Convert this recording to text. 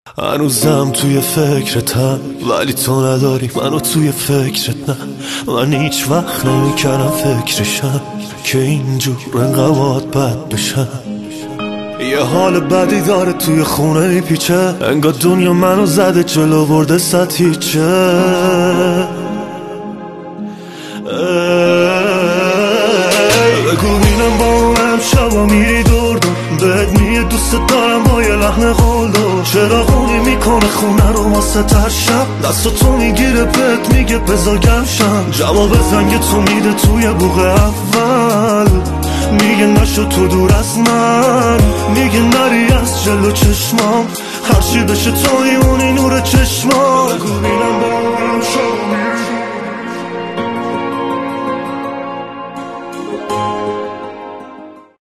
هنوزم توی فکرتم ولی تو نداری منو توی فکرت. نه من هیچ وقت نمیکردم فکرشم که اینجور انقدر بد بشم. یه حال بدی داره توی خونه میپیچه، انگار دنیا منو زده جلو برده ستیچه. بگو بینم با اونم شبا میری دور دور، بهت میگه دوست دارم با یه لحن قلدر. چراغونی میکنه خونه رو واسه تر شب، دستو تو میگیره بهت میگه بذار گم شم. جواب زنگ تو میده توی بوق اول، میگه نشو تو دور از من، میگه نری از جلو چشمام، هرچی بشه تو میمونی نور چشمام. بگو بینم با